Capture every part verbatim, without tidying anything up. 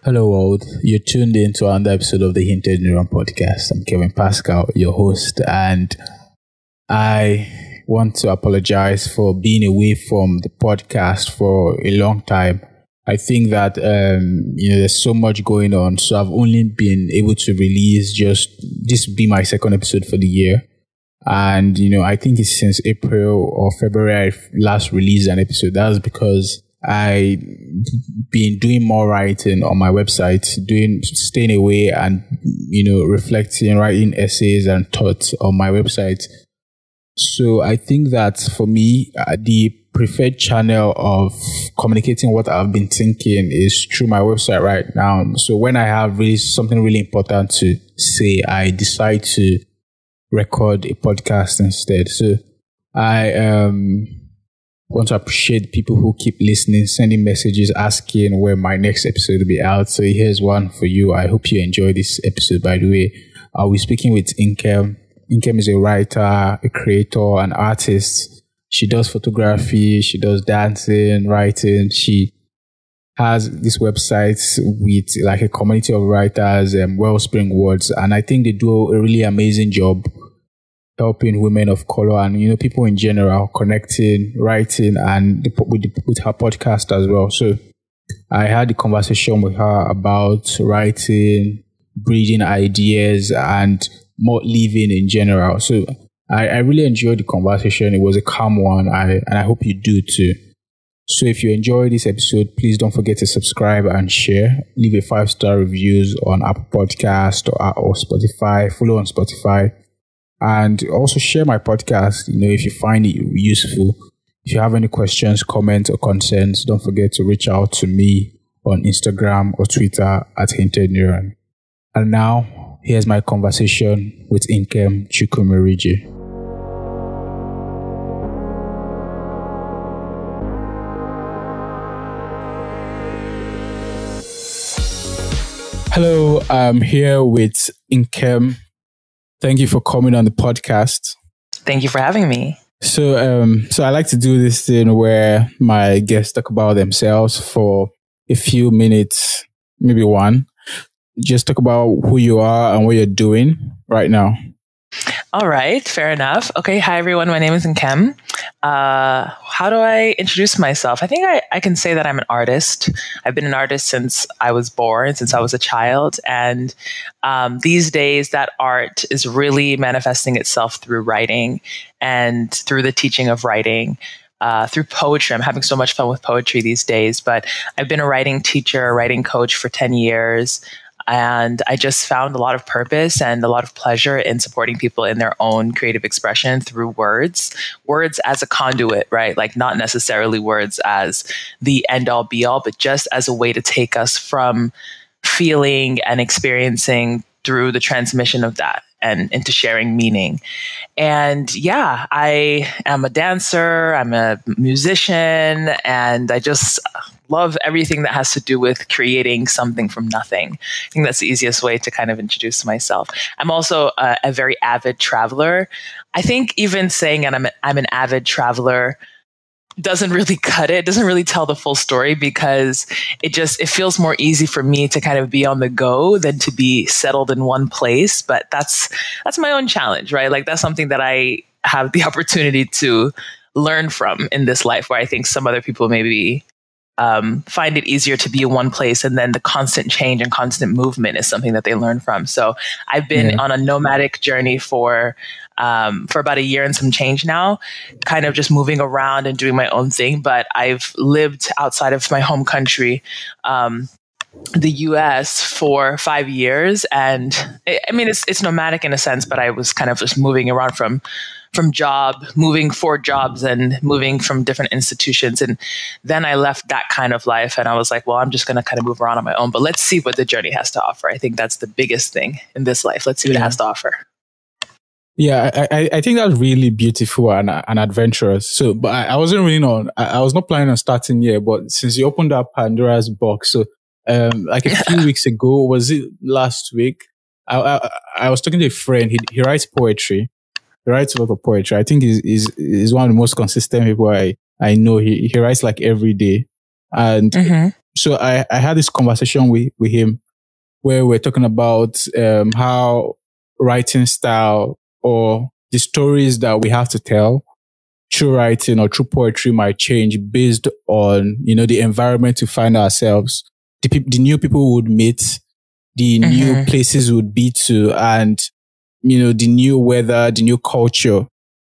Hello world, you're tuned in to another episode of the Hinted Neuron Podcast. I'm Kevin Pascal, your host, and I want to apologize for being away from the podcast for a long time. I think that um, you know there's so much going on, so I've only been able to release just this be my second episode for the year. And you know, I think it's since April or February I last released an episode. That's because I been doing more writing on my website, doing staying away and you know reflecting, writing essays and thoughts on my website. So I think that for me, uh, the preferred channel of communicating what I've been thinking is through my website right now. So when I have really something really important to say, I decide to record a podcast instead. So I um. want to appreciate people who keep listening, sending messages, asking where my next episode will be out. So here's one for you. I hope you enjoy this episode, by the way. I'll be speaking with Nkem. Nkem is a writer, a creator, an artist. She does photography, she does dancing, writing. She has this website with like a community of writers and Wellspring Words. And I think they do a really amazing job helping women of color and, you know, people in general connecting, writing, and the, with, the, with her podcast as well. So I had a conversation with her about writing, breeding ideas, and more living in general. So I, I really enjoyed the conversation. It was a calm one, I, and I hope you do too. So if you enjoyed this episode, please don't forget to subscribe and share. Leave a five-star reviews on Apple Podcast or, or Spotify. Follow on Spotify. And also share my podcast, you know, if you find it useful. If you have any questions, comments, or concerns, don't forget to reach out to me on Instagram or Twitter at Hinted Neuron. And now, here's my conversation with Nkem Chukwumerije. Hello, I'm here with Nkem. Thank you for coming on the podcast. Thank you for having me. So, um, so I like to do this thing where my guests talk about themselves for a few minutes, maybe one. Just talk about who you are and what you're doing right now. All right, fair enough. Okay, hi everyone. My name is Nkem. Uh, how do I introduce myself? I think I, I can say that I'm an artist. I've been an artist since I was born, since I was a child. And um, these days, that art is really manifesting itself through writing and through the teaching of writing. Uh, through poetry. I'm having so much fun with poetry these days, but I've been a writing teacher, a writing coach for ten years. And I just found a lot of purpose and a lot of pleasure in supporting people in their own creative expression through words, words as a conduit, right? Like not necessarily words as the end all be all, but just as a way to take us from feeling and experiencing through the transmission of that and into sharing meaning. And yeah, I am a dancer, I'm a musician, and I just love everything that has to do with creating something from nothing. I think that's the easiest way to kind of introduce myself. I'm also a, a very avid traveler. I think even saying that I'm, a, I'm an avid traveler doesn't really cut it, doesn't really tell the full story, because it just, it feels more easy for me to kind of be on the go than to be settled in one place. But that's, that's my own challenge, right? Like that's something that I have the opportunity to learn from in this life, where I think some other people maybe um, find it easier to be in one place, and then the constant change and constant movement is something that they learn from. So I've been yeah. on a nomadic journey for Um, for about a year and some change now, kind of just moving around and doing my own thing. But I've lived outside of my home country, um, the U S, for five years. And it, I mean, it's it's nomadic in a sense, but I was kind of just moving around from from job, moving for jobs and moving from different institutions. And then I left that kind of life and I was like, well, I'm just going to kind of move around on my own. But let's see what the journey has to offer. I think that's the biggest thing in this life. Let's see what yeah. it has to offer. Yeah, I, I think that's really beautiful and, and adventurous. So, but I, I wasn't really on, I, I was not planning on starting here, but since you opened up Pandora's box, so um, like a few weeks ago, was it last week? I, I, I was talking to a friend. He, he writes poetry. He writes a lot of poetry. I think he's, he's, he's one of the most consistent people I, I know. He, he writes like every day. And mm-hmm. so I, I had this conversation with, with him where we're talking about um, how writing style or the stories that we have to tell through writing or through poetry might change based on, you know, the environment to find ourselves, the, peop- the new people we would meet, the new Mm-hmm. places we would be to, and, you know, the new weather, the new culture.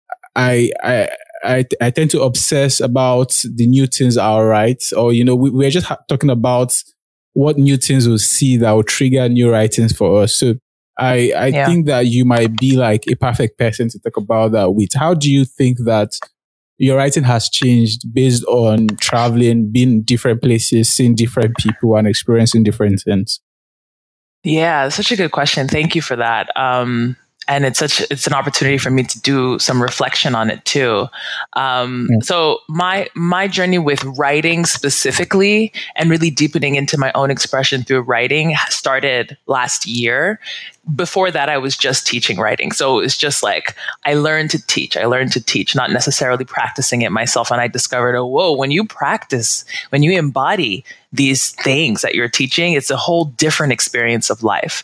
I, I, I, I tend to obsess about the new things are right. Or, you know, we, we're just ha- talking about what new things we'll see that will trigger new writings for us. So I, I Yeah. think that you might be like a perfect person to talk about that with. How do you think that your writing has changed based on traveling, being in different places, seeing different people and experiencing different things? Yeah, such a good question. Thank you for that. Um, and it's such it's an opportunity for me to do some reflection on it too. Um, Yeah. so my my journey with writing specifically and really deepening into my own expression through writing started last year. Before that, I was just teaching writing. So it's just like I learned to teach. I learned to teach, not necessarily practicing it myself. And I discovered, oh, whoa, when you practice, when you embody these things that you're teaching, it's a whole different experience of life.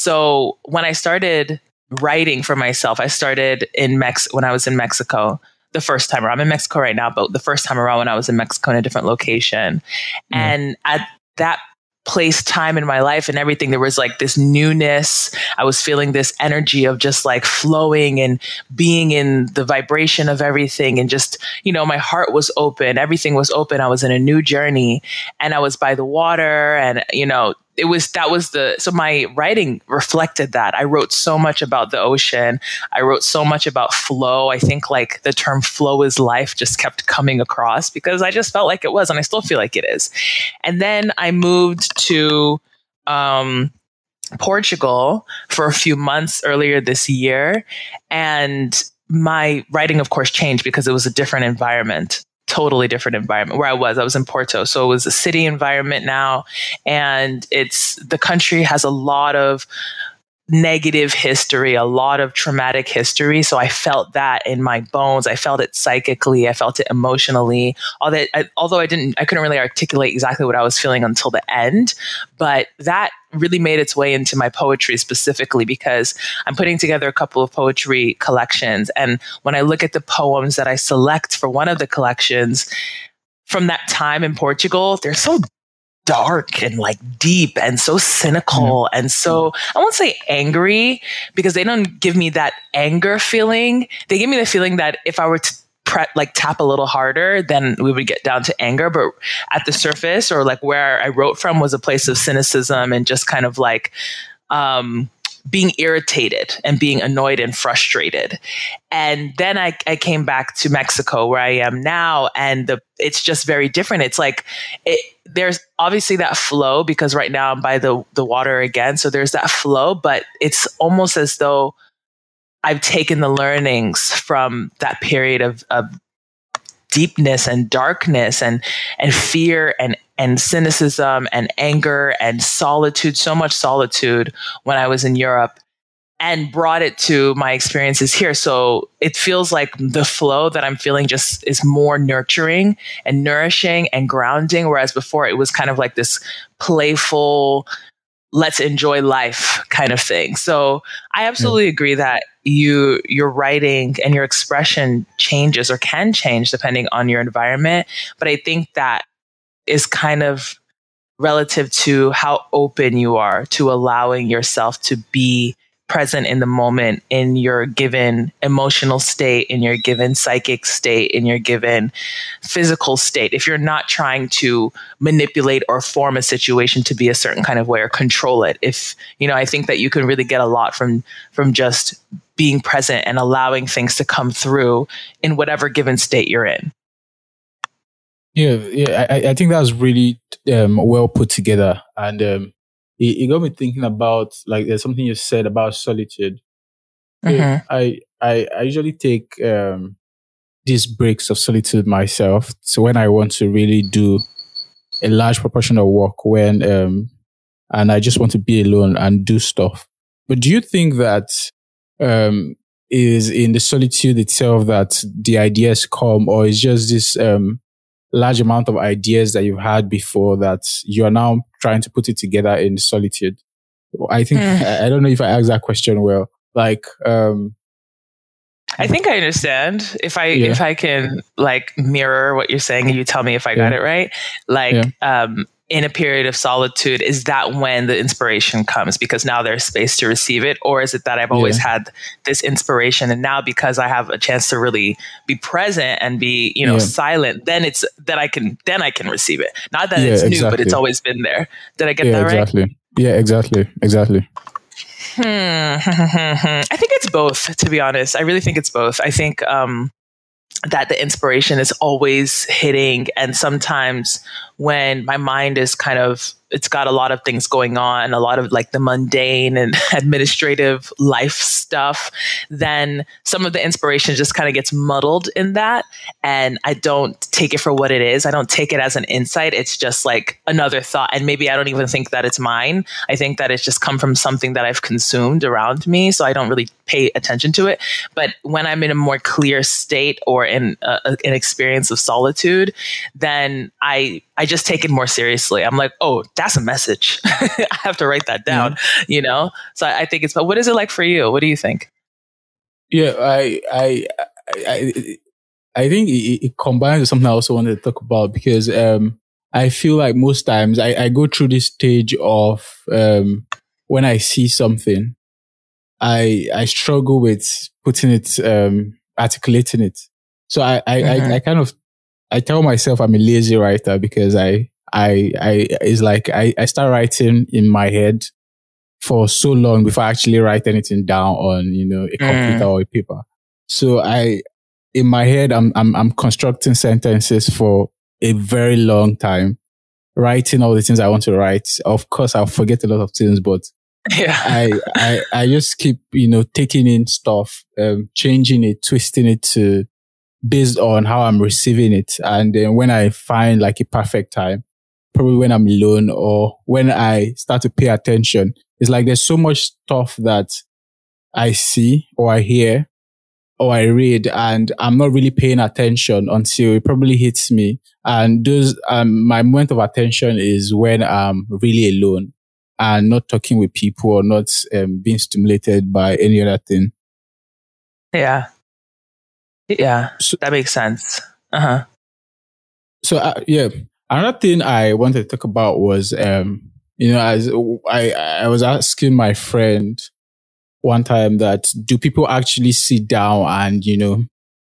So when I started writing for myself, I started in Mex when I was in Mexico. The first time around, I'm in Mexico right now, but the first time around when I was in Mexico in a different location. Yeah. And at that place, time in my life and everything, there was like this newness. I was feeling this energy of just like flowing and being in the vibration of everything. And just, you know, my heart was open. Everything was open. I was in a new journey and I was by the water and, you know, it was, that was the, so my writing reflected that. I wrote so much about the ocean. I wrote so much about flow. I think like the term flow is life just kept coming across because I just felt like it was, and I still feel like it is. And then I moved to, um, Portugal for a few months earlier this year. And my writing, of course, changed because it was a different environment. Totally different environment where I was. I was in Porto. So it was a city environment now. And it's the country has a lot of negative history, a lot of traumatic history. So I felt that in my bones. I felt it psychically. I felt it emotionally. Although I, although I didn't, I couldn't really articulate exactly what I was feeling until the end. But that really made its way into my poetry specifically because I'm putting together a couple of poetry collections. And when I look at the poems that I select for one of the collections from that time in Portugal, they're so dark and like deep and so cynical and so I won't say angry because they don't give me that anger feeling. They give me the feeling that if I were to pre- like tap a little harder, then we would get down to anger. But at the surface or like where I wrote from was a place of cynicism and just kind of like um, being irritated and being annoyed and frustrated. And then I, I came back to Mexico where I am now. And the, it's just very different. It's like, it, there's obviously that flow because right now I'm by the, the water again. So there's that flow, but it's almost as though I've taken the learnings from that period of, of deepness and darkness and, and fear and, and cynicism and anger and solitude, so much solitude when I was in Europe, and brought it to my experiences here. So it feels like the flow that I'm feeling just is more nurturing and nourishing and grounding. Whereas before it was kind of like this playful, let's enjoy life kind of thing. So I absolutely agree that you, your writing and your expression changes or can change depending on your environment. But I think that is kind of relative to how open you are to allowing yourself to be present in the moment, in your given emotional state, in your given psychic state, in your given physical state. If you're not trying to manipulate or form a situation to be a certain kind of way or control it, if, you know, I think that you can really get a lot from, from just being present and allowing things to come through in whatever given state you're in. Yeah, yeah, I, I think that was really um, well put together, and um, it, it got me thinking about like there's something you said about solitude. So Mm-hmm. I, I I usually take um, these breaks of solitude myself. So when I want to really do a large proportion of work, when um, and I just want to be alone and do stuff. But do you think that um, is in the solitude itself that the ideas come, or is just this um, large amount of ideas that you've had before that you are now trying to put it together in solitude? I think, mm. I, I don't know if I asked that question well. Like, um, I think I understand. If I yeah. if I can like mirror what you're saying and you tell me if I got yeah. it right, like yeah. um, in a period of solitude, is that when the inspiration comes because now there's space to receive it? Or is it that I've always yeah. had this inspiration and now because I have a chance to really be present and be, you know, yeah. silent, then it's that I can then I can receive it. Not that yeah, it's exactly. new, but it's always been there. Did I get yeah, that right? Exactly. Yeah, exactly. Exactly. Hmm. I think it's both, to be honest. I really think it's both. I think um, that the inspiration is always hitting. And sometimes when my mind is kind of, it's got a lot of things going on, a lot of like the mundane and administrative life stuff, then some of the inspiration just kind of gets muddled in that. And I don't take it for what it is. I don't take it as an insight. It's just like another thought. And maybe I don't even think that it's mine. I think that it's just come from something that I've consumed around me. So I don't really pay attention to it. But when I'm in a more clear state or in a, an experience of solitude, then I I just take it more seriously. I'm like, oh, that's a message. I have to write that down, yeah. you know? So I, I think it's, but what is it like for you? What do you think? Yeah, I, I, I, I think it, it combines with something I also wanted to talk about because, um, I feel like most times I, I go through this stage of, um, when I see something, I, I struggle with putting it, um, articulating it. So I, I, mm-hmm. I, I kind of, I tell myself I'm a lazy writer because I, I, I, it's like I, I start writing in my head for so long before I actually write anything down on, you know, a computer mm. or a paper. So I, in my head, I'm, I'm, I'm constructing sentences for a very long time, writing all the things I want to write. Of course, I'll forget a lot of things, but yeah. I, I, I just keep, you know, taking in stuff, um, changing it, twisting it to, based on how I'm receiving it. And then when I find like a perfect time, probably when I'm alone or when I start to pay attention, it's like there's so much stuff that I see or I hear or I read and I'm not really paying attention until it probably hits me. And those, um, my moment of attention is when I'm really alone and not talking with people or not um, being stimulated by any other thing. Yeah. Yeah, so, that makes sense. Uh-huh. So, uh, yeah, another thing I wanted to talk about was, um, you know, as I, I was asking my friend one time that do people actually sit down and, you know,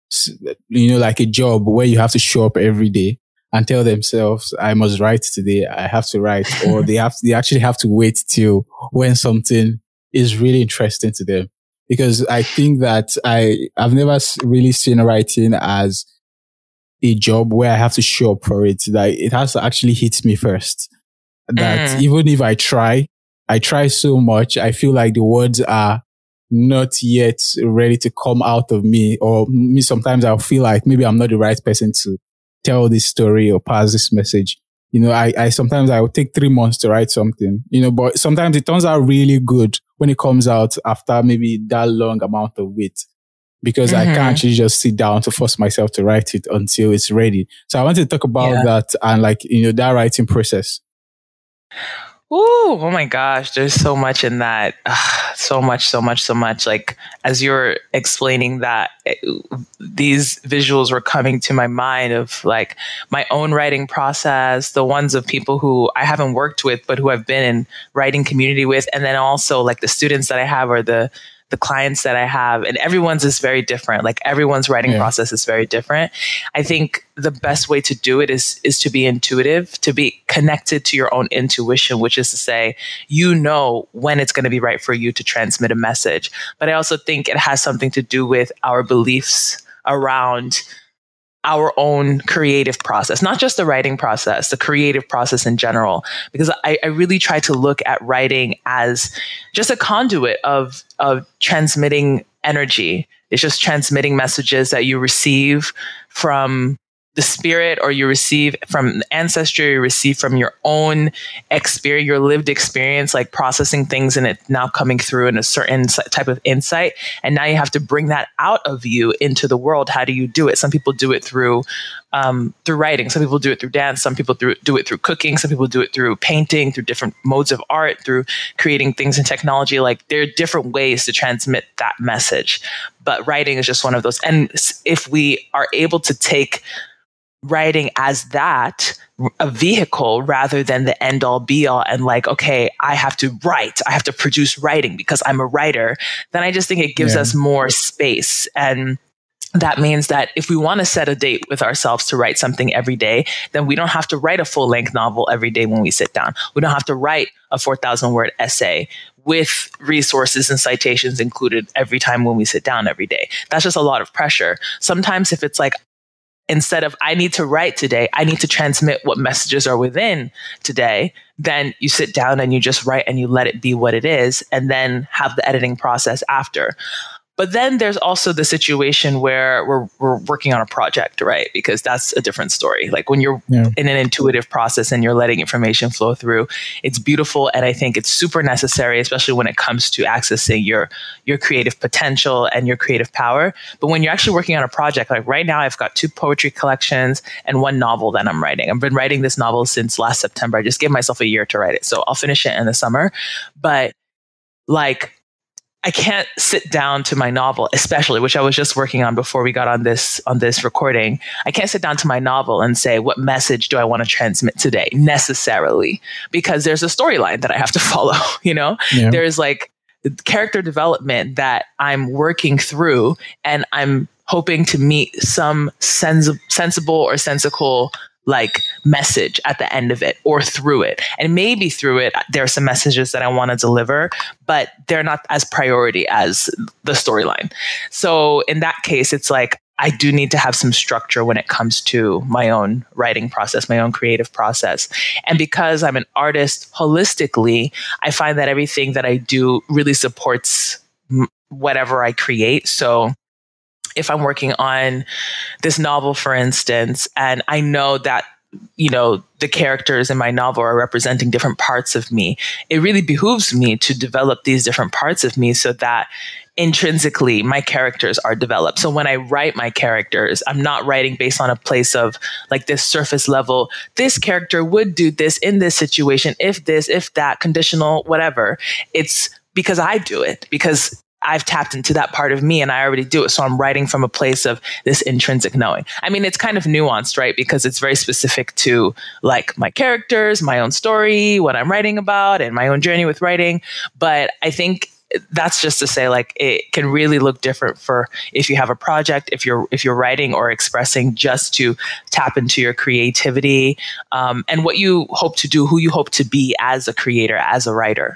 you know, like a job where you have to show up every day and tell themselves, I must write today, I have to write, or they have, they actually have to wait till when something is really interesting to them. Because I think that I, I've never really seen writing as a job where I have to show up for it. That it has to actually hit me first. That mm. even if I try, I try so much, I feel like the words are not yet ready to come out of me. Or me, sometimes I'll feel like maybe I'm not the right person to tell this story or pass this message. You know, I, I sometimes I will take three months to write something, you know, but sometimes it turns out really good when it comes out after maybe that long amount of wait, because mm-hmm. I can't actually just sit down to force myself to write it until it's ready. So I wanted to talk about yeah. that and like, you know, that writing process. Ooh, oh my gosh, there's so much in that. Ugh, so much, so much, so much. Like as you're explaining that, it, these visuals were coming to my mind of like my own writing process, the ones of people who I haven't worked with, but who I've been in writing community with. And then also like the students that I have or the the clients that I have, and everyone's is very different. Like everyone's writing yeah. process is very different. I think the best way to do it is, is to be intuitive, to be connected to your own intuition, which is to say, you know, when it's going to be right for you to transmit a message. But I also think it has something to do with our beliefs around our own creative process, not just the writing process, the creative process in general, because I, I really try to look at writing as just a conduit of, of transmitting energy. It's just transmitting messages that you receive from the spirit, or you receive from ancestry, you receive from your own experience, your lived experience, like processing things and it now coming through in a certain type of insight. And now you have to bring that out of you into the world. How do you do it? Some people do it through um, through writing. Some people do it through dance. Some people do it, do it through cooking. Some people do it through painting, through different modes of art, through creating things in technology. Like there are different ways to transmit that message. But writing is just one of those. And if we are able to take writing as that, a vehicle rather than the end all be all, and like, okay, I have to write, I have to produce writing because I'm a writer, then I just think it gives yeah. us more space. And that means that if we want to set a date with ourselves to write something every day, then we don't have to write a full length novel every day when we sit down. We don't have to write a four thousand word essay with resources and citations included every time when we sit down every day. That's just a lot of pressure. Sometimes if it's like, instead of I need to write today, I need to transmit what messages are within today, then you sit down and you just write and you let it be what it is, and then have the editing process after. But then there's also the situation where we're we're working on a project, right? Because that's a different story. Like when you're yeah. in an intuitive process and you're letting information flow through, it's beautiful. And I think it's super necessary, especially when it comes to accessing your your creative potential and your creative power. But when you're actually working on a project, like right now, I've got two poetry collections and one novel that I'm writing. I've been writing this novel since last September. I just gave myself a year to write it. So I'll finish it in the summer. But like, I can't sit down to my novel, especially, which I was just working on before we got on this on this recording. I can't sit down to my novel and say, what message do I want to transmit today necessarily? Because there's a storyline that I have to follow, you know? Yeah. There's like character development that I'm working through, and I'm hoping to meet some sens- sensible or sensical like message at the end of it or through it. And maybe through it, there are some messages that I want to deliver, but they're not as priority as the storyline. So in that case, it's like, I do need to have some structure when it comes to my own writing process, my own creative process. And because I'm an artist holistically, I find that everything that I do really supports m- whatever I create. So if I'm working on this novel, for instance, and I know that, you know, the characters in my novel are representing different parts of me, it really behooves me to develop these different parts of me so that intrinsically my characters are developed. So when I write my characters, I'm not writing based on a place of like this surface level, this character would do this in this situation, if this, if that, conditional, whatever. It's because I do it, because I've tapped into that part of me and I already do it. So I'm writing from a place of this intrinsic knowing. I mean, it's kind of nuanced, right? Because it's very specific to like my characters, my own story, what I'm writing about, and my own journey with writing. But I think that's just to say, like, it can really look different for if you have a project, if you're if you're writing or expressing, just to tap into your creativity, um, and what you hope to do, who you hope to be as a creator, as a writer.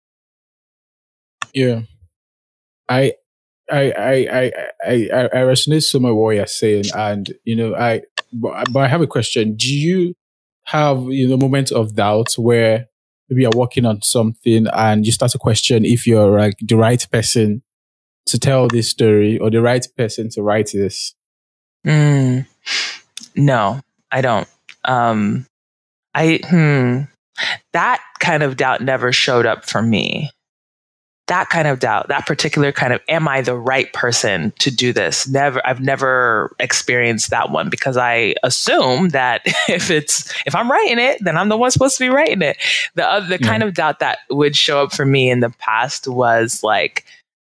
Yeah. I, I, I, I, I, I resonate so much with what you're saying, and you know, I, but, but I have a question. Do you have, you know, moments of doubt where maybe you're working on something and you start to question if you're like the right person to tell this story or the right person to write this? Mm, no, I don't. Um, I hmm, that kind of doubt never showed up for me. That kind of doubt, that particular kind of, am I the right person to do this? Never, I've never experienced that one, because I assume that if it's, if I'm writing it, then I'm the one supposed to be writing it. The other, the yeah. kind of doubt that would show up for me in the past was like,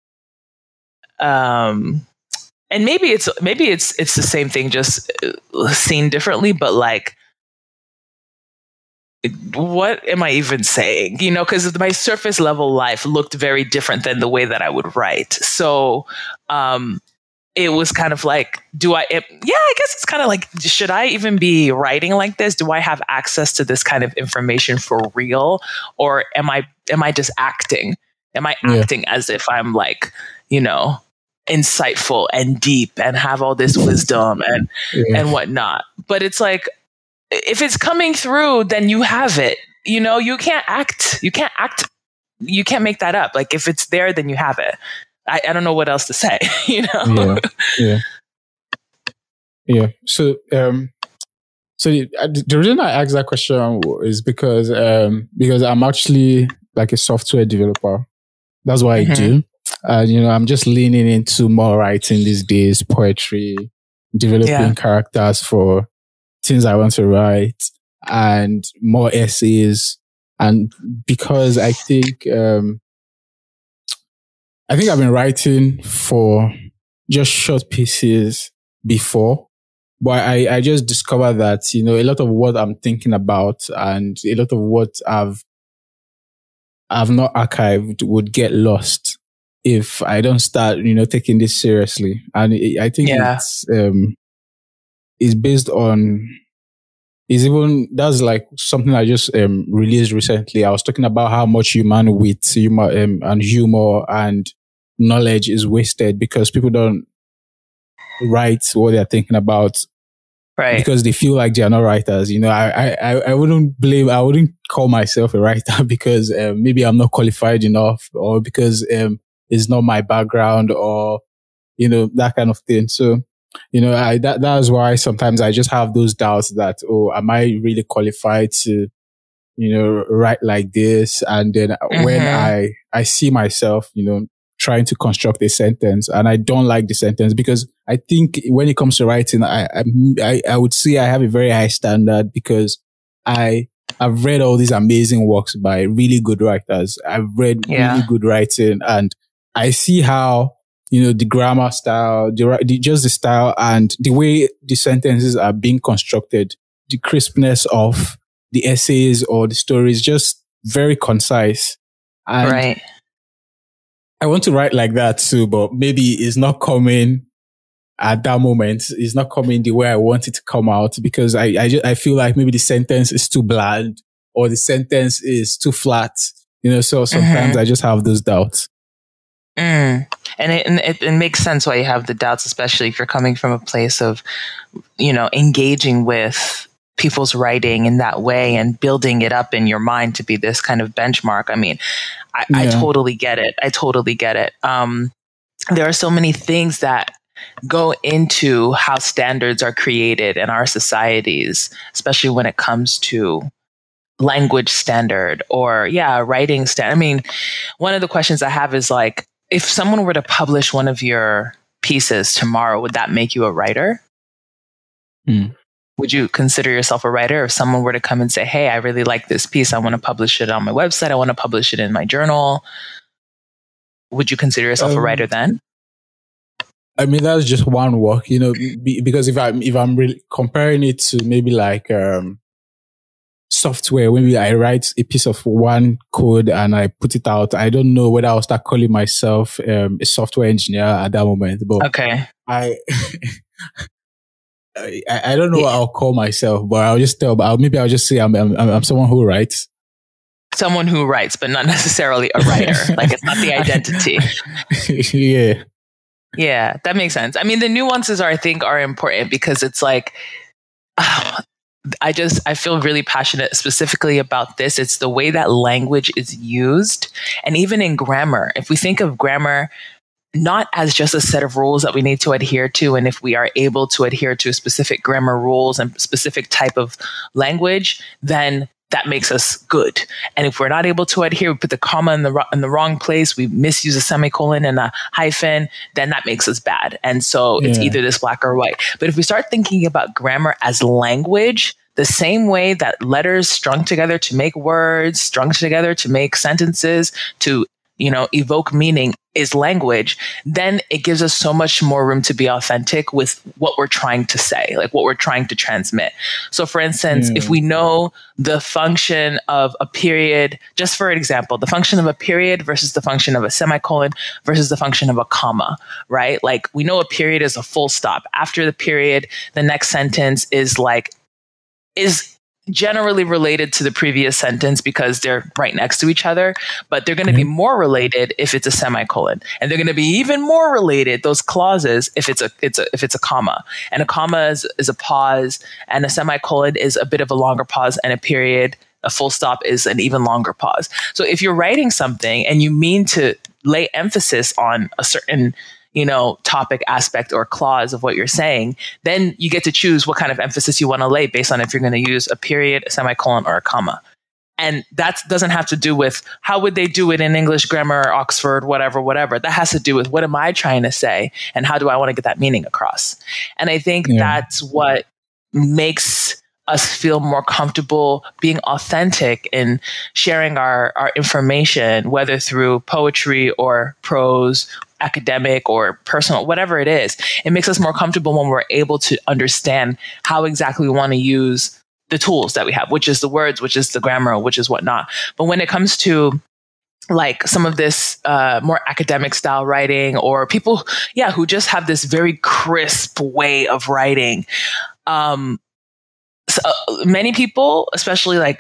um, and maybe it's, maybe it's, it's the same thing, just seen differently, but like, what am I even saying? You know, because my surface level life looked very different than the way that I would write. So um, it was kind of like, do I, it, yeah, I guess it's kind of like, should I even be writing like this? Do I have access to this kind of information for real? Or am I, am I just acting? Am I yeah. acting as if I'm like, you know, insightful and deep and have all this wisdom and, yeah. and whatnot? But it's like, if it's coming through, then you have it. You know, you can't act. You can't act. You can't make that up. Like if it's there, then you have it. I, I don't know what else to say. You know. Yeah. Yeah. Yeah. So, um, so the, the reason I asked that question is because um, because I'm actually like a software developer. That's what mm-hmm. I do. And uh, you know, I'm just leaning into more writing these days, poetry, developing Yeah. characters for things I want to write, and more essays. And because I think, um, I think I've been writing for just short pieces before, but I, I just discovered that, you know, a lot of what I'm thinking about and a lot of what I've, I've not archived would get lost if I don't start, you know, taking this seriously. And it, I think Yeah. it's, um, it's based on, is even, that's like something I just um, released recently. I was talking about how much human wit, humor, um, and humor and knowledge is wasted because people don't write what they're thinking about Right. because they feel like they're not writers. You know, I, I, I wouldn't blame, I wouldn't call myself a writer because um, maybe I'm not qualified enough, or because um, it's not my background, or, you know, that kind of thing. So, you know, I, that, that's why sometimes I just have those doubts that, oh, am I really qualified to, you know, write like this? And then when Mm-hmm. I, I see myself, you know, trying to construct a sentence and I don't like the sentence, because I think when it comes to writing, I, I, I would say I have a very high standard because I, I've read all these amazing works by really good writers. I've read Yeah. really good writing, and I see how, you know, the grammar style, the, the just the style and the way the sentences are being constructed, the crispness of the essays or the stories, just very concise. And Right. I want to write like that too, but maybe it's not coming at that moment. It's not coming the way I want it to come out, because I, I, just, I feel like maybe the sentence is too bland or the sentence is too flat, you know, so sometimes Mm-hmm. I just have those doubts. Mm. And it, and it, it makes sense why you have the doubts, especially if you're coming from a place of, you know, engaging with people's writing in that way and building it up in your mind to be this kind of benchmark. I mean, I, Yeah. I totally get it. I totally get it. Um, there are so many things that go into how standards are created in our societies, especially when it comes to language standard or, yeah, writing standard. I mean, one of the questions I have is like, if someone were to publish one of your pieces tomorrow, would that make you a writer? Mm. Would you consider yourself a writer? If someone were to come and say, hey, I really like this piece, I want to publish it on my website, I want to publish it in my journal, would you consider yourself Um, a writer then? I mean, that's just one work, you know, be, because if I'm, if I'm really comparing it to maybe like, um, software, maybe I write a piece of one code and I put it out, I don't know whether I'll start calling myself um, a software engineer at that moment, but Okay. I, I, I don't know Yeah. what I'll call myself, but I'll just tell, but I'll, maybe I'll just say I'm, I'm, I'm someone who writes. Someone who writes, but not necessarily a writer. Like, it's not the identity. Yeah. Yeah, that makes sense. I mean, the nuances are, I think, are important because it's like, oh, I just, I feel really passionate specifically about this. It's the way that language is used. And even in grammar, if we think of grammar not as just a set of rules that we need to adhere to, and if we are able to adhere to specific grammar rules and specific type of language, then that makes us good. And if we're not able to adhere, we put the comma in the in the wrong place, we misuse a semicolon and a hyphen, then that makes us bad. And so Yeah. it's either this black or white. But if we start thinking about grammar as language, the same way that letters strung together to make words, strung together to make sentences, to, you know, evoke meaning is language, then it gives us so much more room to be authentic with what we're trying to say, like what we're trying to transmit. So for instance, Yeah. if we know the function of a period, just for example, the function of a period versus the function of a semicolon versus the function of a comma, right? Like we know a period is a full stop. After the period, the next sentence is like, is generally related to the previous sentence because they're right next to each other, but they're going to Yeah. be more related if it's a semicolon, and they're going to be even more related, those clauses, if it's a it's a if it's a comma. And a comma is, is a pause, and a semicolon is a bit of a longer pause, and a period, a full stop, is an even longer pause. So if you're writing something and you mean to lay emphasis on a certain, you know, topic, aspect, or clause of what you're saying, then you get to choose what kind of emphasis you want to lay based on if you're going to use a period, a semicolon, or a comma. And that doesn't have to do with how would they do it in English grammar or Oxford, whatever, whatever. That has to do with what am I trying to say and how do I want to get that meaning across? And I think Yeah. that's what makes us feel more comfortable being authentic in sharing our, our information, whether through poetry or prose, academic or personal, whatever it is. It makes us more comfortable when we're able to understand how exactly we want to use the tools that we have, which is the words, which is the grammar, which is whatnot. But when it comes to like some of this uh, more academic style writing, or people, yeah, who just have this very crisp way of writing, um, so, uh, many people, especially like,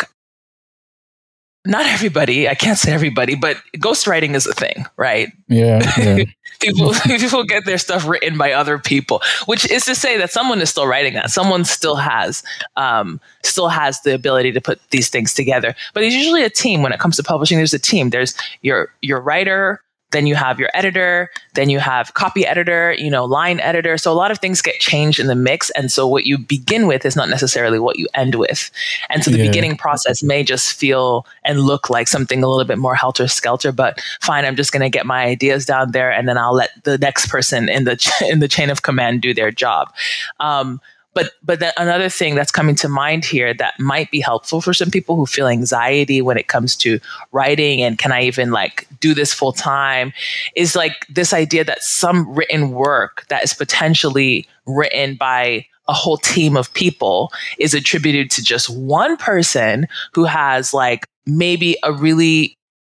not everybody, I can't say everybody, but ghostwriting is a thing, right? Yeah, yeah. people people get their stuff written by other people, which is to say that someone is still writing that. Someone still has um, still has the ability to put these things together. But there's usually a team when it comes to publishing. There's a team. There's your your writer, then you have your editor, then you have copy editor, you know, line editor. So a lot of things get changed in the mix. And so what you begin with is not necessarily what you end with. And so the Yeah. beginning process may just feel and look like something a little bit more helter skelter, but fine, I'm just going to get my ideas down there and then I'll let the next person in the, ch- in the chain of command do their job. Um, But but then another thing that's coming to mind here that might be helpful for some people who feel anxiety when it comes to writing and can I even like do this full time is like this idea that some written work that is potentially written by a whole team of people is attributed to just one person who has like maybe a really,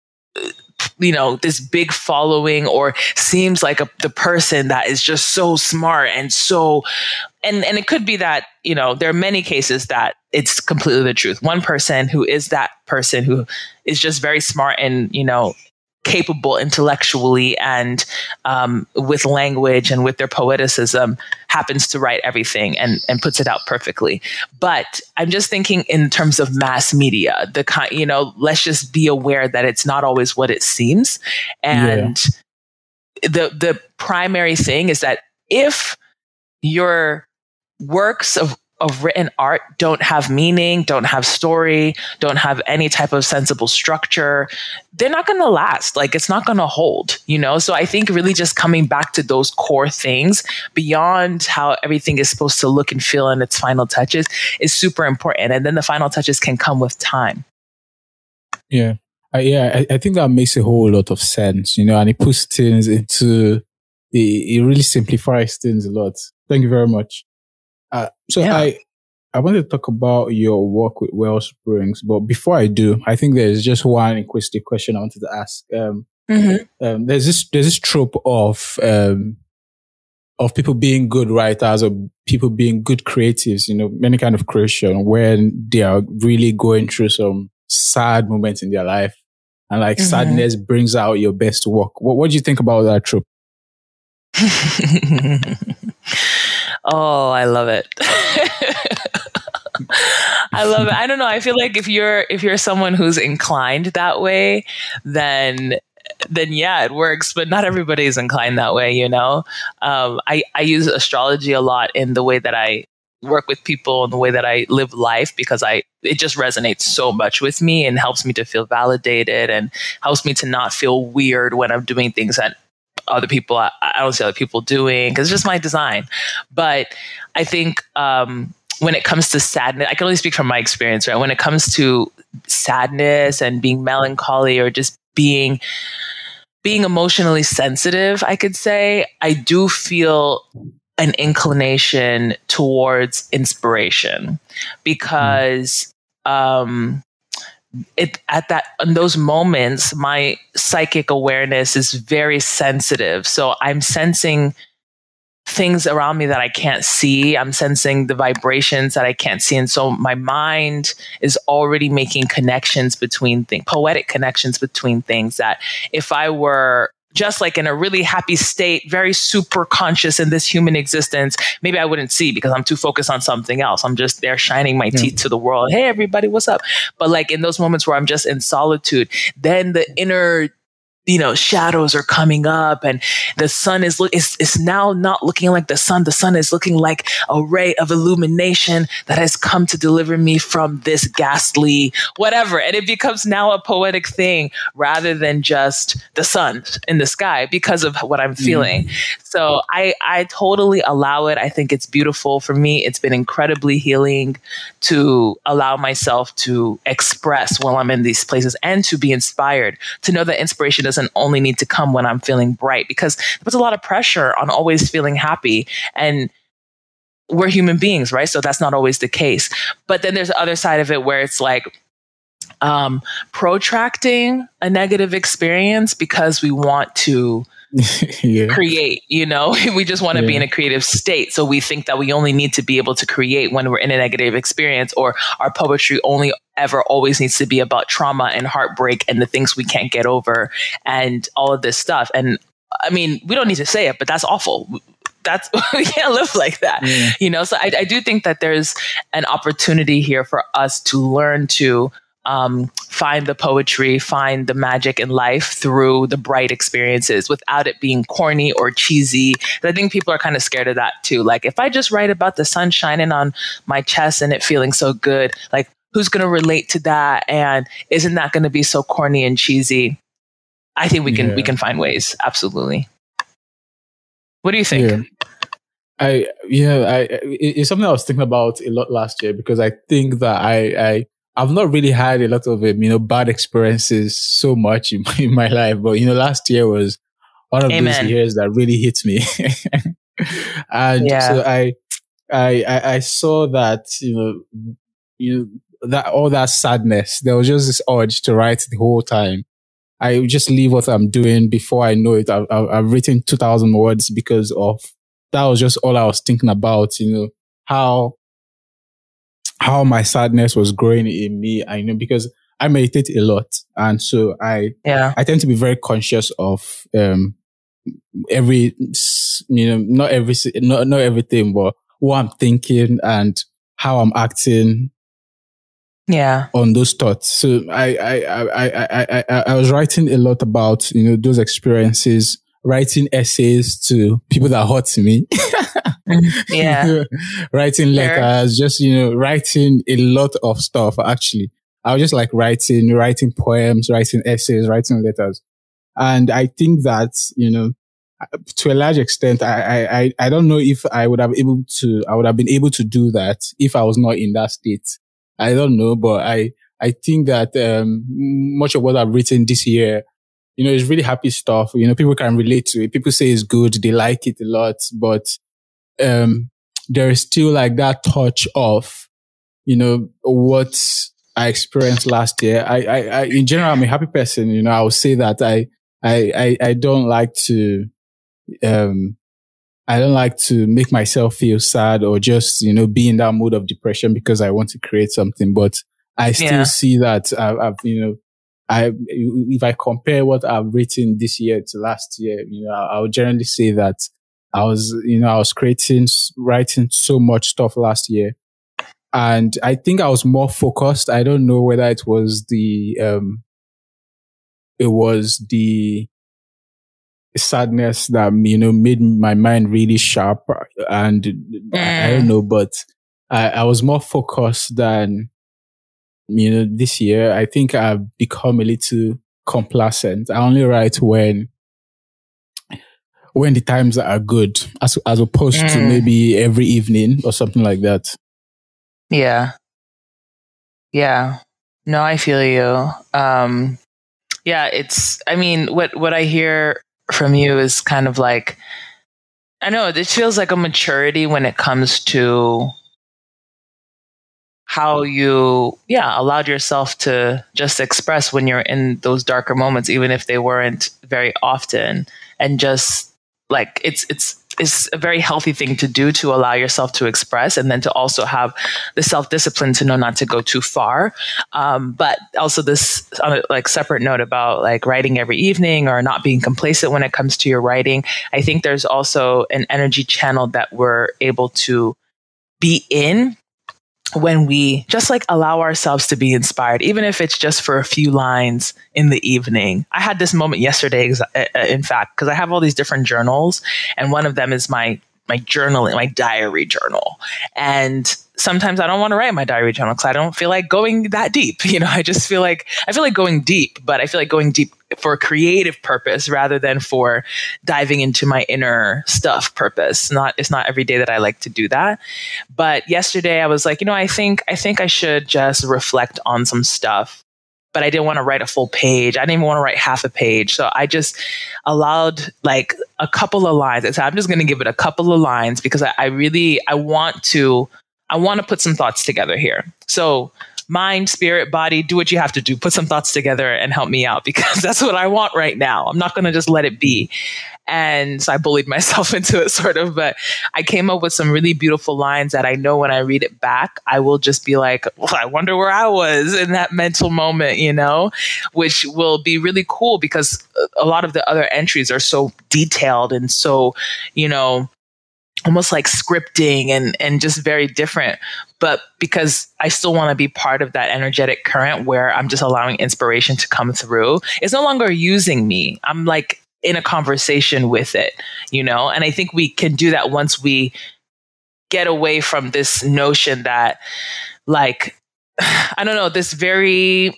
you know, this big following or seems like a, the person that is just so smart and so, and, and it could be that, you know, there are many cases that it's completely the truth. One person who is that person who is just very smart and, you know, capable intellectually and um, with language and with their poeticism happens to write everything and, and puts it out perfectly. But I'm just thinking in terms of mass media, the kind, you know, let's just be aware that it's not always what it seems. And yeah. the the primary thing is that if your works of of written art don't have meaning, don't have story, don't have any type of sensible structure, they're not going to last. Like it's not going to hold, you know? So I think really just coming back to those core things beyond how everything is supposed to look and feel in its final touches is super important. And then the final touches can come with time. Yeah. Uh, yeah, I, I think that makes a whole lot of sense, you know, and it puts things into, it, it really simplifies things a lot. Thank you very much. Uh, so yeah. I, I want to talk about your work with Wellsprings, but before I do, I think there's just one inquisitive question I wanted to ask. Um, mm-hmm. um, there's this there's this trope of um, of people being good writers or people being good creatives, you know, any kind of creation when they are really going through some sad moments in their life, and like mm-hmm. sadness brings out your best work. What What do you think about that trope? Oh, I love it. I love it. I don't know. I feel like if you're if you're someone who's inclined that way, then then yeah, it works. But not everybody is inclined that way, you know. Um, I I use astrology a lot in the way that I work with people and the way that I live life because I it just resonates so much with me and helps me to feel validated and helps me to not feel weird when I'm doing things that other people, I, I don't see other people doing because it's just my design. But I think um, when it comes to sadness, I can only speak from my experience, right? When it comes to sadness and being melancholy or just being being emotionally sensitive, I could say, I do feel an inclination towards inspiration because mm. um, It at that in those moments, my psychic awareness is very sensitive. So I'm sensing things around me that I can't see. I'm sensing the vibrations that I can't see. And so my mind is already making connections between things, poetic connections between things that if I were just like in a really happy state, very super conscious in this human existence, maybe I wouldn't see because I'm too focused on something else. I'm just there shining my yeah. teeth to the world. Hey, everybody, what's up? But like in those moments where I'm just in solitude, then the inner you know, shadows are coming up and the sun is, look, it's, it's now not looking like the sun. The sun is looking like a ray of illumination that has come to deliver me from this ghastly whatever. And it becomes now a poetic thing rather than just the sun in the sky because of what I'm feeling. Mm. So I, I totally allow it. I think it's beautiful. For me, it's been incredibly healing to allow myself to express while I'm in these places and to be inspired, to know that inspiration doesn't only need to come when I'm feeling bright, because there was a lot of pressure on always feeling happy, and we're human beings, right? So that's not always the case. But then there's the other side of it where it's like um, protracting a negative experience because we want to yeah. create, you know, we just want to yeah. be in a creative state. So we think that we only need to be able to create when we're in a negative experience, or our poetry only ever always needs to be about trauma and heartbreak and the things we can't get over and all of this stuff. And I mean, we don't need to say it, but that's awful. That's, we can't live like that, yeah. you know? So I, I do think that there's an opportunity here for us to learn to Um, find the poetry, find the magic in life through the bright experiences without it being corny or cheesy. And I think people are kind of scared of that too. Like, if I just write about the sun shining on my chest and it feeling so good, like, who's going to relate to that? And isn't that going to be so corny and cheesy? I think we can, yeah. we can find ways. Absolutely. What do you think? Yeah. I, yeah, I, it's something I was thinking about a lot last year, because I think that I, I, I've not really had a lot of, um, you know, bad experiences so much in my, in my life. But, you know, last year was one of Amen. those years that really hit me. and yeah. so I, I, I, I saw that, you know, you know, that all that sadness, there was just this urge to write the whole time. I would just leave what I'm doing before I know it. I've, I've written two thousand words because of, that was just all I was thinking about, you know, how, how my sadness was growing in me. I know, because I meditate a lot. And so I, yeah. I tend to be very conscious of, um, every, you know, not every, not, not everything, but what I'm thinking and how I'm acting. Yeah. On those thoughts. So I, I, I, I, I, I, I was writing a lot about, you know, those experiences, writing essays to people that hurt me. Yeah. Writing letters, sure. just, you know, writing a lot of stuff, actually. I was just like writing, writing poems, writing essays, writing letters. And I think that, you know, to a large extent, I, I, I don't know if I would have able to, I would have been able to do that if I was not in that state. I don't know, but I, I think that, um, much of what I've written this year, you know, is really happy stuff. You know, people can relate to it. People say it's good. They like it a lot, but, um, there is still like that touch of, you know, what I experienced last year. I, I, I, in general, I'm a happy person. You know, I would say that I, I, I, I don't like to, um, I don't like to make myself feel sad or just, you know, be in that mood of depression because I want to create something. But I still yeah. see that I've, I've, you know, I, if I compare what I've written this year to last year, you know, I, I would generally say that I was, you know, I was creating, writing so much stuff last year. And I think I was more focused. I don't know whether it was the, um, it was the sadness that, you know, made my mind really sharp. And mm. I, I don't know, but I, I was more focused than, you know, this year. I think I've become a little complacent. I only write when, when the times are good, as, as opposed mm. to maybe every evening or something like that. Yeah. Yeah. No, I feel you. Um, yeah, it's, I mean, what, what I hear from you is kind of like, I know this feels like a maturity when it comes to how you, yeah, allowed yourself to just express when you're in those darker moments, even if they weren't very often. And just like, it's, it's, it's a very healthy thing to do, to allow yourself to express, and then to also have the self-discipline to know not to go too far. Um, but also this on a like separate note about like writing every evening or not being complacent when it comes to your writing. I think there's also an energy channel that we're able to be in when we just like allow ourselves to be inspired, even if it's just for a few lines in the evening. I had this moment yesterday, in fact, because I have all these different journals, and one of them is my my journaling, my diary journal. And sometimes I don't want to write my diary journal because I don't feel like going that deep. You know, I just feel like I feel like going deep, but I feel like going deep for a creative purpose rather than for diving into my inner stuff purpose. Not, it's not every day that I like to do that. But yesterday I was like, you know, I think, I think I should just reflect on some stuff, but I didn't want to write a full page. I didn't even want to write half a page. So I just allowed like a couple of lines. I said, I'm just going to give it a couple of lines because I, I really, I want to, I want to put some thoughts together here. So mind, spirit, body, do what you have to do. Put some thoughts together and help me out because that's what I want right now. I'm not going to just let it be. And so I bullied myself into it sort of, but I came up with some really beautiful lines that I know when I read it back, I will just be like, well, I wonder where I was in that mental moment, you know, which will be really cool because a lot of the other entries are so detailed and so, you know, almost like scripting and, and just very different. But because I still want to be part of that energetic current where I'm just allowing inspiration to come through, it's no longer using me. I'm like in a conversation with it, you know? And I think we can do that once we get away from this notion that like, I don't know, this very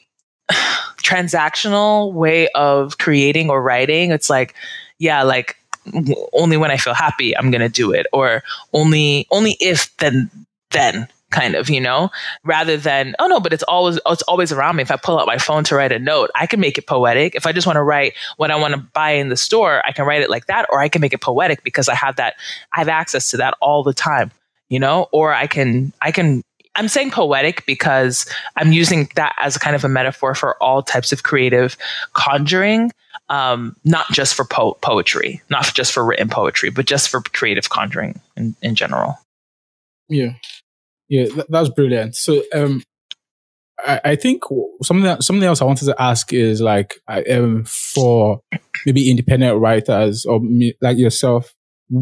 transactional way of creating or writing. It's like, yeah, like, only when I feel happy, I'm going to do it, or only, only if then, then kind of, you know, rather than, oh no, but it's always, it's always around me. If I pull out my phone to write a note, I can make it poetic. If I just want to write what I want to buy in the store, I can write it like that, or I can make it poetic because I have that, I have access to that all the time, you know, or I can, I can, I'm saying poetic because I'm using that as kind of a metaphor for all types of creative conjuring. Um, not just for po- poetry, not just for written poetry, but just for creative conjuring in, in general. Yeah, yeah, th- that's brilliant. So, um, I, I think something that, something else I wanted to ask is like, I, um, for maybe independent writers or me, like yourself,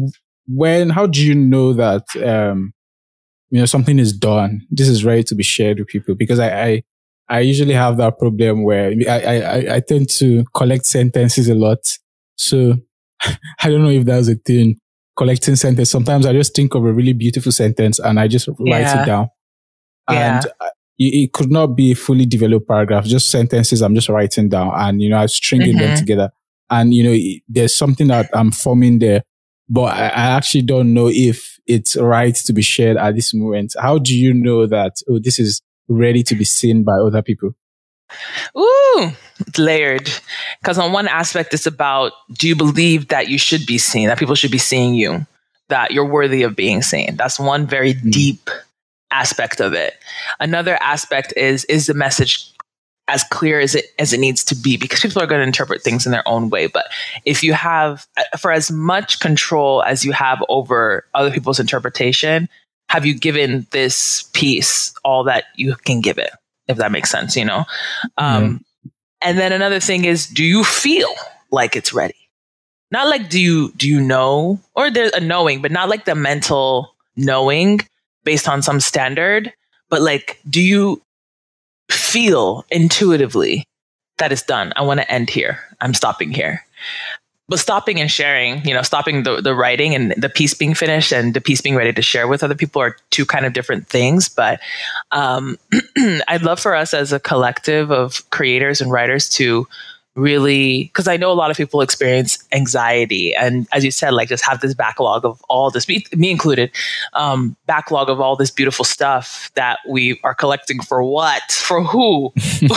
when how do you know that um, you know, something is done, this is ready to be shared with people? Because I, I I usually have that problem where I, I, I tend to collect sentences a lot. So I don't know if that's a thing, collecting sentences. Sometimes I just think of a really beautiful sentence and I just write Yeah. it down. Yeah. And it, it could not be a fully developed paragraph, just sentences I'm just writing down and, you know, I'm stringing Mm-hmm. them together. And, you know, there's something that I'm forming there, but I, I actually don't know if it's right to be shared at this moment. How do you know that, oh, this is ready to be seen by other people? Ooh, it's layered. Because on one aspect, it's about, do you believe that you should be seen, that people should be seeing you, that you're worthy of being seen? That's one very mm. deep aspect of it. Another aspect is, is the message as clear as it as it needs to be? Because people are going to interpret things in their own way. But if you have, for as much control as you have over other people's interpretation, have you given this piece all that you can give it? If that makes sense, you know? Um, yeah. And then another thing is, do you feel like it's ready? Not like, do you, do you know, or there's a knowing, but not like the mental knowing based on some standard, but like, do you feel intuitively that it's done? I want to end here. I'm stopping here. But stopping and sharing, you know, stopping the, the writing and the piece being finished and the piece being ready to share with other people are two kind of different things. But um, I'd love for us as a collective of creators and writers to really, because I know a lot of people experience anxiety. And as you said, like just have this backlog of all this, me, me included, um, backlog of all this beautiful stuff that we are collecting for what? For who?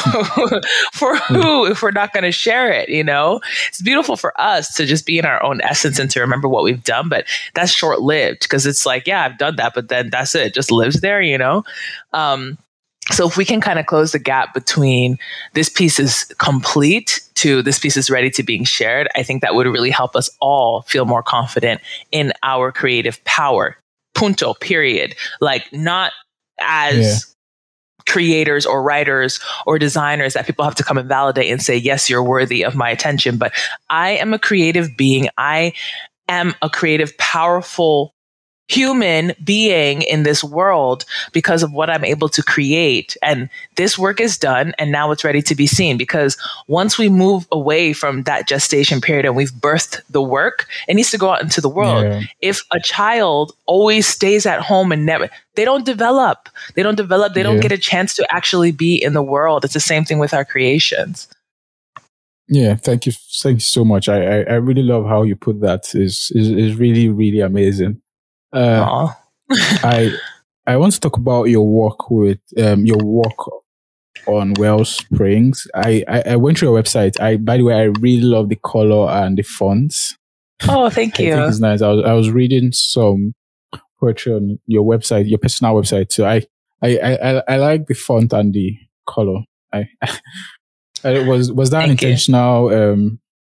For who? If we're not going to share it, you know? It's beautiful for us to just be in our own essence and to remember what we've done, but that's short-lived because it's like, yeah, I've done that, but then that's it. It just lives there, you know? Um, So if we can kind of close the gap between this piece is complete to this piece is ready to being shared, I think that would really help us all feel more confident in our creative power. Punto, period. Like not as yeah. creators or writers or designers that people have to come and validate and say, yes, you're worthy of my attention. But I am a creative being. I am a creative, powerful human being in this world because of what I'm able to create. And this work is done and now it's ready to be seen, because once we move away from that gestation period and we've birthed the work, it needs to go out into the world. Yeah. If a child always stays at home and never, they don't develop, they don't develop, they don't Yeah. get a chance to actually be in the world. It's the same thing with our creations. Yeah, thank you. Thank you so much. I, I, I really love how you put that. Is is is really, really amazing. Uh, I I want to talk about your work with um your work on Wellsprings. I, I, I went through your website. I by the way, I really love the color and the fonts. Oh, thank you. I think it's nice. I was I was reading some poetry on your website, your personal website. So I I I, I, I like the font and the color. I, I was was that Thank intentional? Um,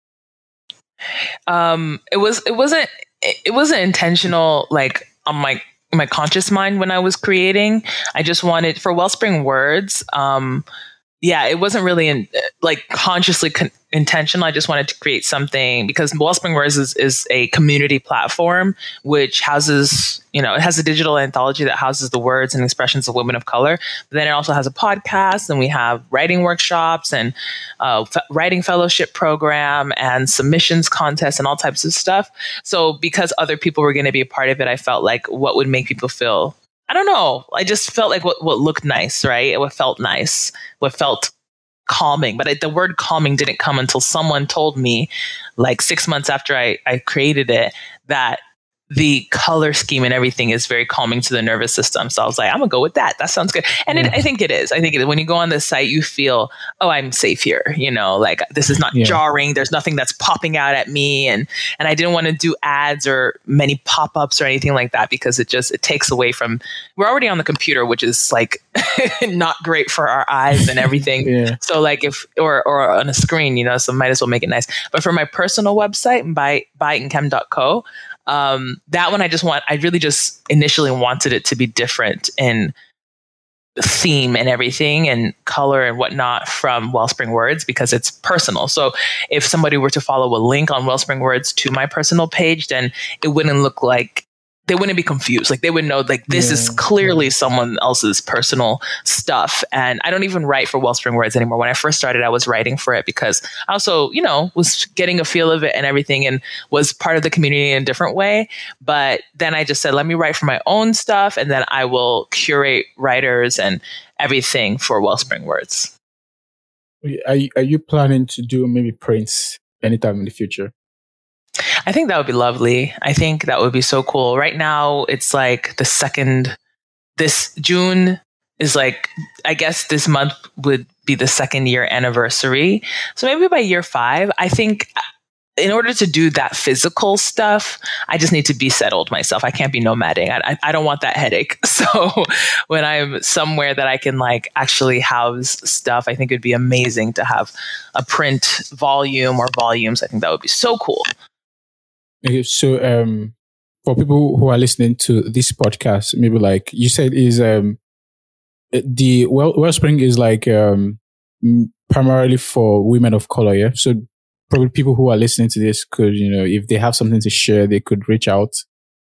um, it was. It wasn't. It wasn't intentional. Like on my my conscious mind when I was creating, I just wanted for Wellspring Words. Um, yeah, it wasn't really in, like consciously con- intentional. I just wanted to create something because Wellspring Words is, is a community platform which houses, you know, it has a digital anthology that houses the words and expressions of women of color. But then it also has a podcast, and we have writing workshops and uh, f- writing fellowship program and submissions contests and all types of stuff. So because other people were going to be a part of it, I felt like what would make people feel, I don't know. I just felt like what, what looked nice, right? What felt nice, what felt calming. But I, the word calming didn't come until someone told me, like six months after I, I created it, that the color scheme and everything is very calming to the nervous system. So I was like, I'm gonna go with that. That sounds good. And yeah. it, I think it is. I think it, when you go on the site, you feel, oh, I'm safe here. You know, like this is not Yeah. jarring. There's nothing that's popping out at me. And, and I didn't want to do ads or many pop-ups or anything like that, because it just, it takes away from, we're already on the computer, which is like not great for our eyes and everything. Yeah. So like if, or, or on a screen, you know, so might as well make it nice. But for my personal website, by, by and chem dot co, Um, that one I just want, I really just initially wanted it to be different in theme and everything and color and whatnot from Wellspring Words, because it's personal. So if somebody were to follow a link on Wellspring Words to my personal page, then it wouldn't look like, they wouldn't be confused. Like they would know, like this Yeah. is clearly someone else's personal stuff. And I don't even write for Wellspring Words anymore. When I first started, I was writing for it because I also, you know, was getting a feel of it and everything and was part of the community in a different way. But then I just said, let me write for my own stuff, and then I will curate writers and everything for Wellspring Words. Are you, are you planning to do maybe prints anytime in the future? I think that would be lovely. I think that would be so cool. Right now, it's like the second, this June is like, I guess this month would be the second year anniversary. So maybe by year five, I think in order to do that physical stuff, I just need to be settled myself. I can't be nomading. I, I, I don't want that headache. So when I'm somewhere that I can like actually house stuff, I think it'd be amazing to have a print volume or volumes. I think that would be so cool. Okay, so um, for people who are listening to this podcast, maybe like you said, is um, the well Wellspring is like um, primarily for women of color, yeah. So probably people who are listening to this could, you know, if they have something to share, they could reach out.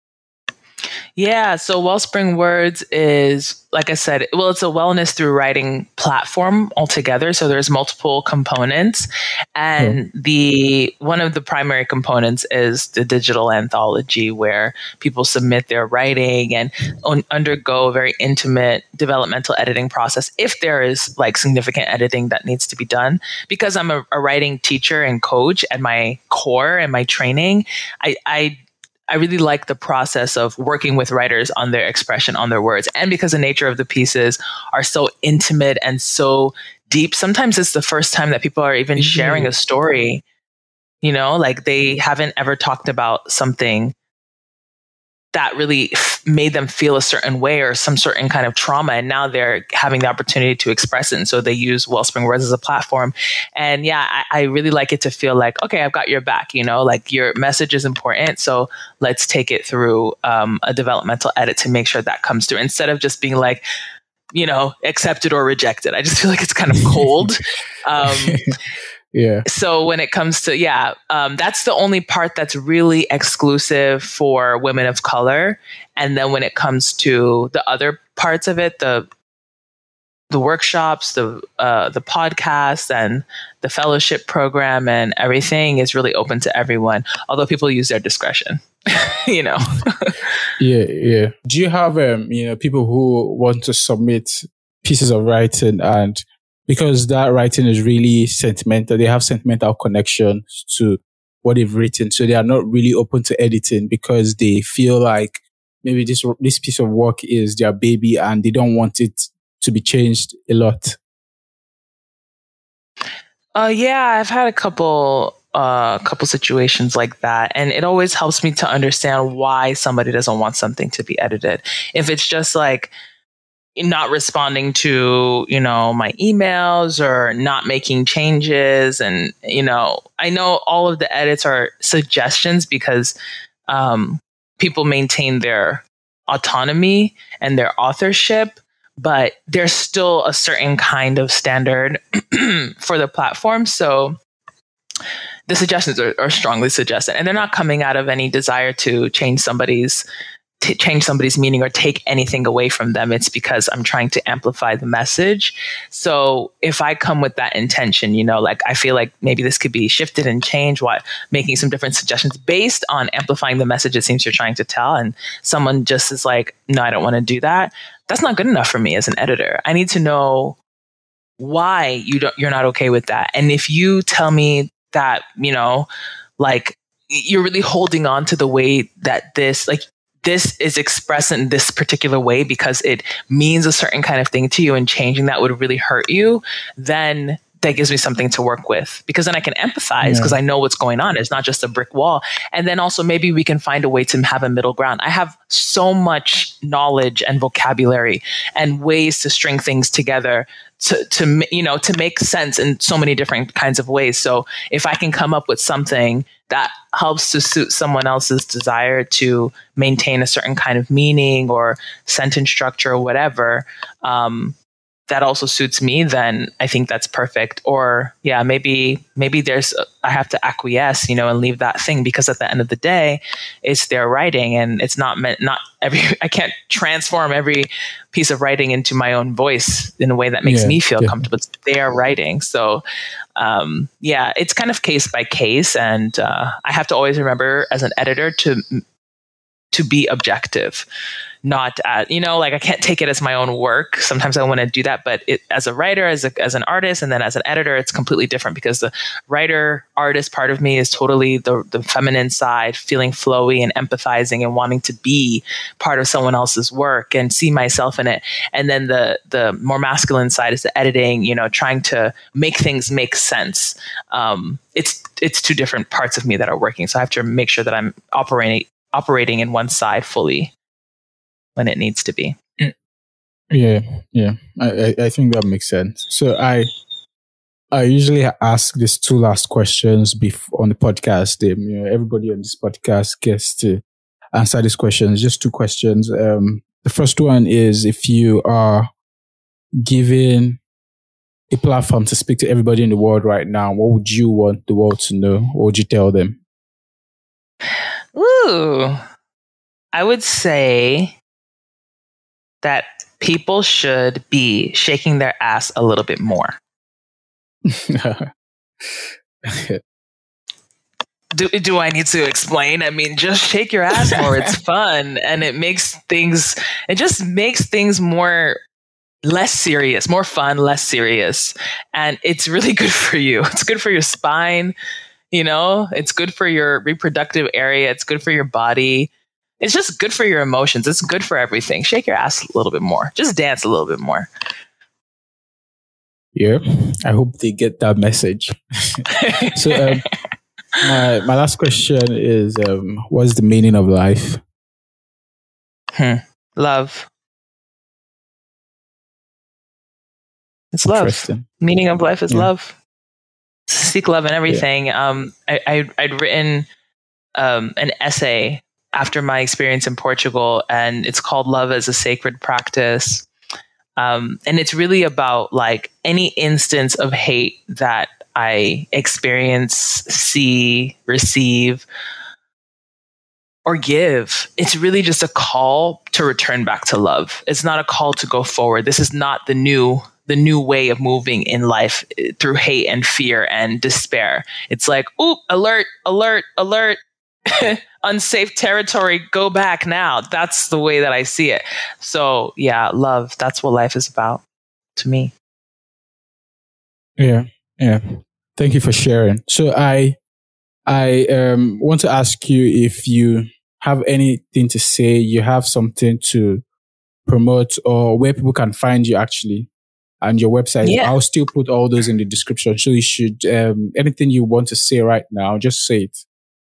Yeah, so Wellspring Words is, like I said, well, it's a wellness through writing platform altogether. So there's multiple components, and oh. the one of the primary components is the digital anthology, where people submit their writing and un- undergo a very intimate developmental editing process if there is like significant editing that needs to be done. Because I'm a, a writing teacher and coach at my core and my training, I, I I really like the process of working with writers on their expression, on their words. And because the nature of the pieces are so intimate and so deep, sometimes it's the first time that people are even mm-hmm. sharing a story, you know, like they haven't ever talked about something that really f- made them feel a certain way or some certain kind of trauma. And now they're having the opportunity to express it. And so they use Wellspring Words as a platform. And yeah, I, I really like it to feel like, okay, I've got your back, you know, like your message is important. So let's take it through um, a developmental edit to make sure that comes through, instead of just being like, you know, accepted or rejected. I just feel like it's kind of cold. um, Yeah. So when it comes to, yeah, um, that's the only part that's really exclusive for women of color. And then when it comes to the other parts of it, the the workshops, the uh, the podcasts, and the fellowship program, and everything is really open to everyone. Although people use their discretion, you know. Yeah, yeah. Do you have um, you know, people who want to submit pieces of writing, and because that writing is really sentimental, they have sentimental connections to what they've written, so they are not really open to editing because they feel like maybe this this piece of work is their baby and they don't want it to be changed a lot? Uh, yeah, I've had a couple, uh, couple situations like that, and it always helps me to understand why somebody doesn't want something to be edited. If it's just like not responding to, you know, my emails or not making changes, and you know, I know all of the edits are suggestions because um, people maintain their autonomy and their authorship, but there's still a certain kind of standard for the platform. So the suggestions are, are strongly suggested, and they're not coming out of any desire to change somebody's to change somebody's meaning or take anything away from them. It's because I'm trying to amplify the message. So if I come with that intention, you know, like I feel like maybe this could be shifted and changed, what making some different suggestions based on amplifying the message it seems you're trying to tell, and someone just is like, no, I don't want to do that. That's not good enough for me as an editor. I need to know why you don't you're not okay with that. And if you tell me that, you know, like you're really holding on to the way that this, like, this is expressed in this particular way because it means a certain kind of thing to you, and changing that would really hurt you, then that gives me something to work with, because then I can empathize because yeah. I know what's going on. It's not just a brick wall. And then also maybe we can find a way to have a middle ground. I have so much knowledge and vocabulary and ways to string things together to, to, you know, to make sense in so many different kinds of ways. So if I can come up with something that helps to suit someone else's desire to maintain a certain kind of meaning or sentence structure or whatever, um, that also suits me, then I think that's perfect. Or yeah, maybe, maybe there's, I have to acquiesce, you know, and leave that thing, because at the end of the day, it's their writing, and it's not meant, not every, I can't transform every piece of writing into my own voice in a way that makes yeah, me feel yeah. comfortable. It's their writing. So um, yeah, it's kind of case by case. And uh, I have to always remember as an editor to, to be objective. Not at, you know, like I can't take it as my own work. Sometimes I want to do that, but it, as a writer, as a, as an artist, and then as an editor, it's completely different, because the writer artist part of me is totally the, the feminine side, feeling flowy and empathizing and wanting to be part of someone else's work and see myself in it. And then the, the more masculine side is the editing, you know, trying to make things make sense. Um, it's, it's two different parts of me that are working. So I have to make sure that I'm operating, operating in one side fully when it needs to be. Yeah, yeah. I, I think that makes sense. So I I usually ask these two last questions before on the podcast. Um, you know, everybody on this podcast gets to answer these questions. Just two questions. Um, the first one is, if you are given a platform to speak to everybody in the world right now, what would you want the world to know? What would you tell them? Ooh, I would say that people should be shaking their ass a little bit more. do, do I need to explain? I mean, just shake your ass more. It's fun. And it makes things, it just makes things more, less serious, more fun, less serious. And it's really good for you. It's good for your spine. You know, it's good for your reproductive area. It's good for your body. It's just good for your emotions. It's good for everything. Shake your ass a little bit more. Just dance a little bit more. Yeah, I hope they get that message. So um, my, my last question is, um, what's the meaning of life? Hmm. Love. It's love. Meaning of life is yeah. love. Seek love in everything. Yeah. Um, I, I, I'd written um, an essay after my experience in Portugal, and it's called Love as a Sacred Practice. Um, and it's really about like any instance of hate that I experience, see, receive, or give. It's really just a call to return back to love. It's not a call to go forward. This is not the new the new way of moving in life through hate and fear and despair. It's like, oop, alert, alert, alert, unsafe territory, go back now. That's the way that I see it. So yeah, love, that's what life is about to me. Yeah, yeah. Thank you for sharing. So I I um, want to ask you if you have anything to say, you have something to promote, or where people can find you actually, and your website. Yeah. I'll still put all those in the description. So you should, um, anything you want to say right now, just say it.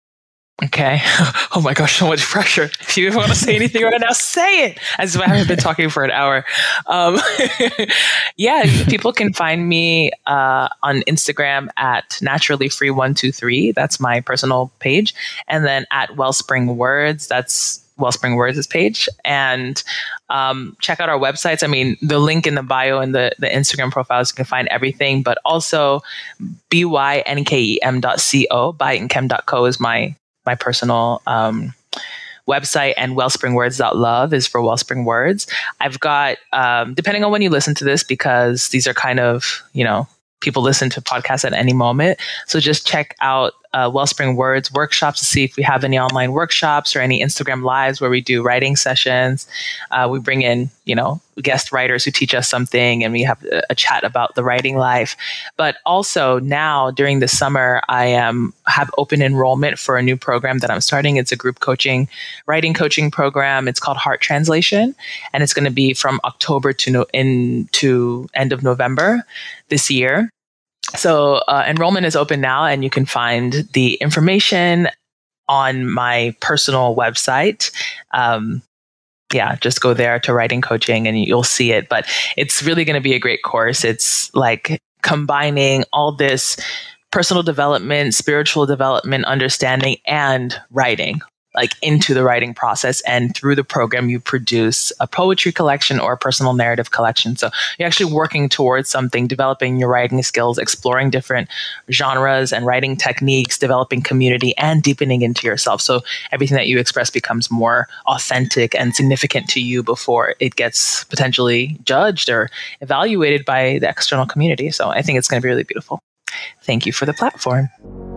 Okay. Oh my gosh, so much pressure. If you want to say anything right now, say it. As if I haven't been talking for an hour. Um, yeah, people can find me uh, on Instagram at naturally free one two three. That's my personal page. And then at Wellspring Words, that's Wellspring Words' page. And um, check out our websites. I mean, the link in the bio and the, the Instagram profiles, you can find everything, but also B Y N K E M dot co, by nkem dot co is my my personal um, website, and wellspring words dot love is for Wellspring Words. I've got, um, depending on when you listen to this, because these are kind of, you know, people listen to podcasts at any moment. So just check out uh, Wellspring Words workshops to see if we have any online workshops or any Instagram lives where we do writing sessions. Uh, we bring in, you know, guest writers who teach us something, and we have a, a chat about the writing life. But also now during the summer, I am have open enrollment for a new program that I'm starting. It's a group coaching, writing coaching program. It's called Heart Translation, and it's going to be from October to no, in to end of November this year. So uh, enrollment is open now, and you can find the information on my personal website. Um, yeah, just go there to writing coaching and you'll see it. But it's really going to be a great course. It's like combining all this personal development, spiritual development, understanding, and writing, like into the writing process. And through the program, you produce a poetry collection or a personal narrative collection. So you're actually working towards something, developing your writing skills, exploring different genres and writing techniques, developing community, and deepening into yourself. So everything that you express becomes more authentic and significant to you before it gets potentially judged or evaluated by the external community. So I think it's going to be really beautiful. Thank you for the platform.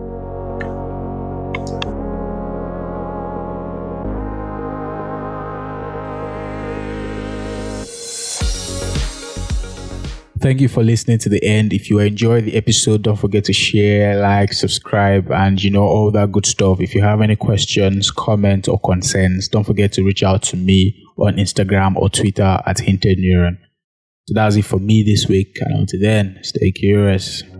Thank you for listening to the end. If you enjoyed the episode, don't forget to share, like, subscribe, and you know, all that good stuff. If you have any questions, comments, or concerns, don't forget to reach out to me on Instagram or Twitter at Hinted Neuron. So that's it for me this week. And until then, stay curious.